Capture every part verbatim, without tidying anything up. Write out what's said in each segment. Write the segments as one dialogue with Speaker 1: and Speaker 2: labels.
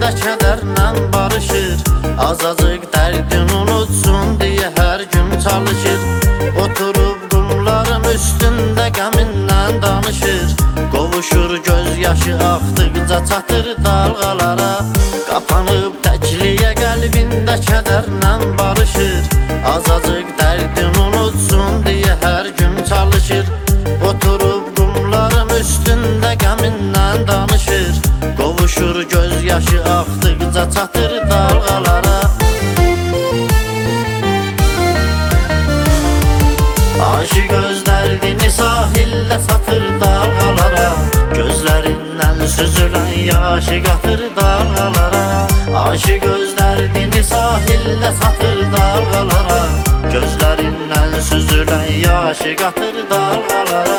Speaker 1: qəlbində kədərlə barışır. Azacıq dərdin unutsun deyə hər gün çalışır. Oturub qumların üstündə qəminlə danışır. Qovuşur göz yaşı axdıqca çatır dalğalara. Qapanıb təkliyə qəlbində kədərlə barışır. Azacıq dərdin unutsun deyə hər gün çalışır. Oturub qumların üstündə qəminlə danışır. Qovuşur göz yaşı axdıqca çatır dalğalara. Aşıq öz dərdini sahildə satır dalğalara. Gözlərindən süzülən yaşı qatır dalğalara. Aşıq öz dərdini sahildə satır dalğalara. Gözlərindən süzülən yaşı qatır dalğalara.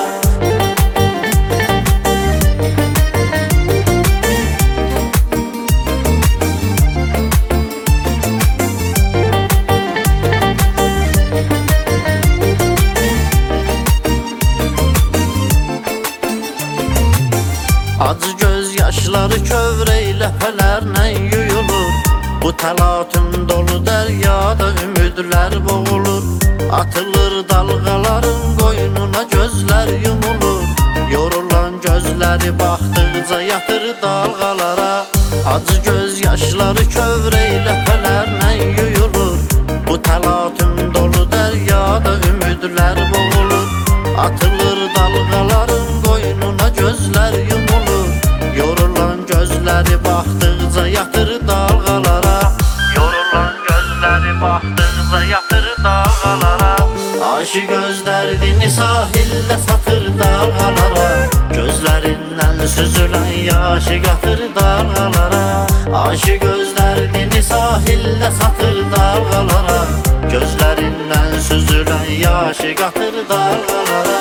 Speaker 1: Acı göz yaşları kövrək ləpələrlə yuyulur. Bu təlatüm dolu dəryada ümidlər boğulur. Atılır dalğaların qoynuna gözlər yumulur. Yorulan gözləri baxdıqca yatır dalğalara. Acı göz yaşları kövrək ləpələrlə yuyulur. Bu təlatüm dolu dəryada ümidlər boğulur. Atılır dalğaların qoynuna gözlər yumulur. Yorulan gözləri baxdıqca yatır dalğalara. Yorulan gözləri baxdıqca yatır dalğalara. Aşıq öz dərdini sahildə satır dalğalara. Gözlərindən süzülən yaşı qatır dalğalara. Aşıq öz dərdini sahildə satır dalğalara. Gözlərindən süzülən yaşı qatır dalğalara.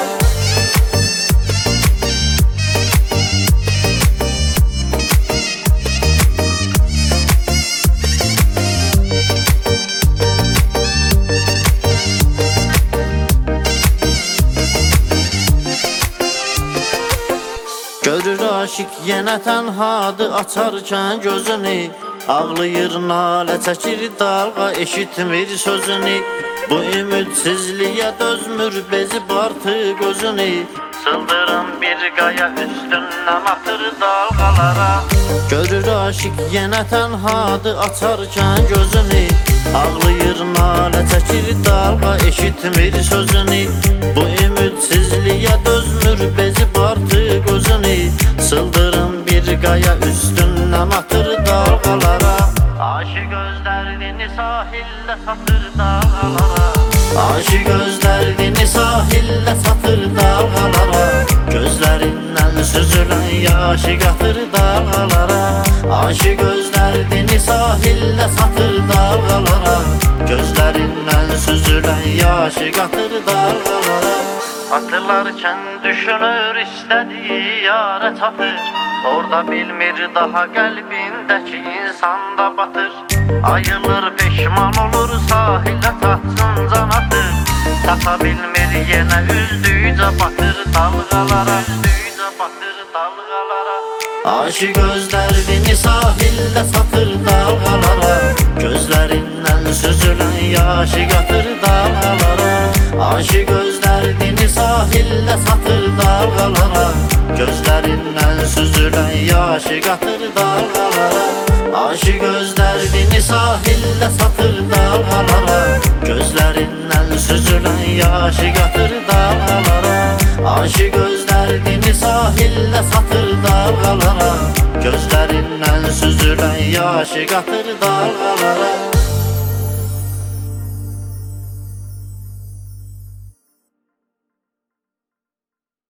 Speaker 1: Görür aşıq yenə tənhadı açarkən gözünü. Ağlayır, nalə çəkir dalğa eşitmir sözünü. Bu ümidsizliyə dözmür bezib artıq gözünü. Sıldırım bir qaya üstündən atır dalğalara. Görür aşıq yenə tənhadı açarkən gözünü. Ağlayır, nalə çəkir dalğa eşitmir sözünü. Bu ümidsizliyə dözmür bezib artıq gözünü. Sıldırım bir qaya üstündən atır dalğalara. Aşıq öz dərdini sahildə satır dalğalara. Aşıq öz dərdini sahildə satır dalğalara. Gözlərindən süzülən yaşı qatır dalğalara. Aşıq öz dərdini sahildə satır dalğalara. Gözlərindən süzülən yaşı qatır dalğalara. Atılarkən düşünür istədiyi yara çatır. Orada bilmir daha qəlbindəki insanda batır. Ayılır peşman olur sahilə tatsın can atır. Tapa bilmir yenə üzdüycə batır dalğalara. Üzdüycə batır dalğalara. Aşıq öz dərdini sahildə satır dalğalara. Gözlərindən süzülən yaşı qatır dalğalara. Aşıq öz dərdini sahildə satır dalğalara. Gözlərindən süzülən yaşı qatır dalğalara. Aşıq öz dərdini sahildə satır dalğalara. Gözlərindən süzülən yaşı qatır dalğalara. Aşıq öz dərdini sahildə satır dalğalara. Gözlərindən süzülən yaşı qatır dalğalara.